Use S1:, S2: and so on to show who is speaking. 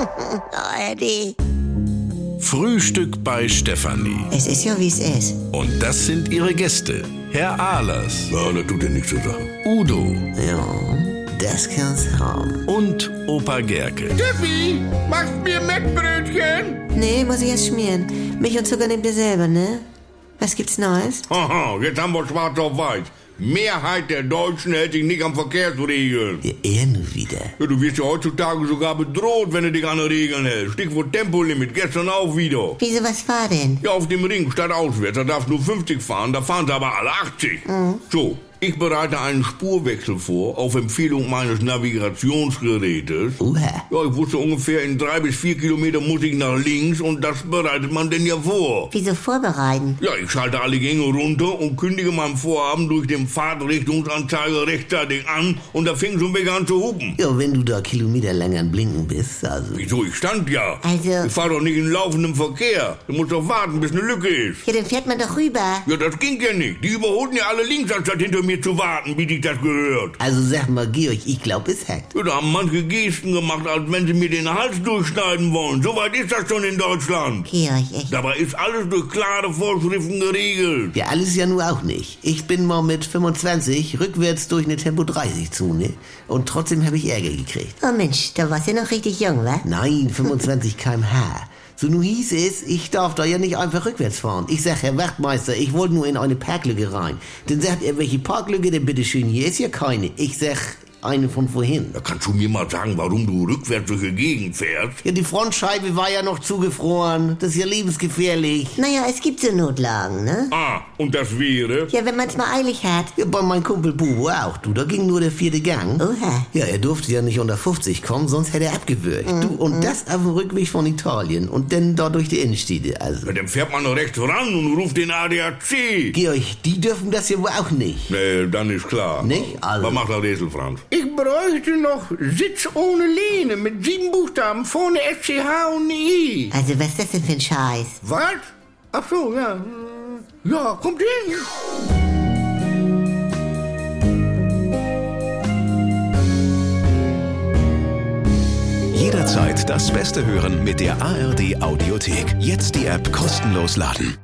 S1: Eddie.
S2: Frühstück bei Stefanie.
S1: Es ist ja, wie es ist.
S2: Und das sind ihre Gäste. Herr Ahlers.
S3: Ja, das tut dir nichts zu sagen.
S2: Udo.
S1: Ja, das kann's haben.
S2: Und Opa Gerke.
S4: Steffi, machst mir Mettbrötchen?
S1: Nee, muss ich erst schmieren. Milch und Zucker nehmt ihr selber, ne? Was gibt's Neues?
S4: Haha, jetzt haben wir schwarz auf weiß. Mehrheit der Deutschen hält sich nicht an Verkehrsregeln.
S1: Ja, er nur wieder.
S4: Ja, du wirst ja heutzutage sogar bedroht, wenn du dich an die Regeln hältst. Stichwort Tempolimit, gestern auch wieder.
S1: Wieso, was war denn?
S4: Ja, auf dem Ring statt auswärts, da darfst du nur 50 fahren, da fahren sie aber alle 80. So, ich bereite einen Spurwechsel vor, auf Empfehlung meines Navigationsgerätes.
S1: Uha.
S4: Ja, ich wusste ungefähr, in 3 bis 4 Kilometer muss ich nach links und das bereitet man denn ja vor.
S1: Wieso vorbereiten?
S4: Ja, ich schalte alle Gänge runter und kündige mein Vorhaben durch den Fahrtrichtungsanzeiger rechtzeitig an und da fing schon wieder an zu hupen.
S1: Ja, wenn du da kilometerlang am Blinken bist, also.
S4: Wieso, ich stand ja.
S1: Also-
S4: Ich fahr doch nicht in laufendem Verkehr. Du musst doch warten, bis eine Lücke ist.
S1: Ja, dann fährt man doch rüber.
S4: Ja, das ging ja nicht. Die überholten ja alle links, anstatt hinter mir zu warten, wie sich das gehört.
S1: Also sag mal, Georg, ich glaube, es hat.
S4: Ja, da haben manche Gesten gemacht, als wenn sie mir den Hals durchschneiden wollen. So weit ist das schon in Deutschland.
S1: Georg, echt.
S4: Dabei ist alles durch klare Vorschriften geregelt.
S5: Ja, alles ja nur auch nicht. Ich bin mal mit 25 rückwärts durch eine Tempo-30-Zone und trotzdem habe ich Ärger gekriegt.
S1: Oh Mensch, da warst du noch richtig jung, wa?
S5: Nein, 25 km/h. So, nun hieß es, ich darf da ja nicht einfach rückwärts fahren. Ich sag, Herr Wachtmeister, ich wollte nur in eine Parklücke rein. Dann sagt er, welche Parklücke denn bitteschön? Hier ist ja keine. Ich sag, eine von vorhin.
S4: Da kannst du mir mal sagen, warum du rückwärts durch die Gegend fährst?
S5: Ja, die Frontscheibe war ja noch zugefroren. Das ist ja lebensgefährlich.
S1: Naja, es gibt so Notlagen, ne?
S4: Ah, und das wäre?
S1: Ja, wenn man's mal eilig hat.
S5: Ja, bei meinem Kumpel Bubo auch, du. Da ging nur der 4. Gang.
S1: Oha.
S5: Ja, er durfte ja nicht unter 50 kommen, sonst hätte er abgewürgt. Du, und das auf dem Rückweg von Italien und dann da durch die Innenstädte, also.
S4: Ja, dann fährt man noch rechts ran und ruft den ADAC.
S5: Georg, die dürfen das ja wohl auch nicht.
S4: Nee, dann ist klar.
S5: Nicht? Also.
S4: Was macht der Rätsel, Franz?
S6: Ich bräuchte noch Sitz ohne Lehne mit 7 Buchstaben, vorne SCH und I.
S1: Also, was ist das denn für ein Scheiß?
S6: Was? Ach so, ja. Ja, kommt hin.
S2: Jederzeit das Beste hören mit der ARD Audiothek. Jetzt die App kostenlos laden.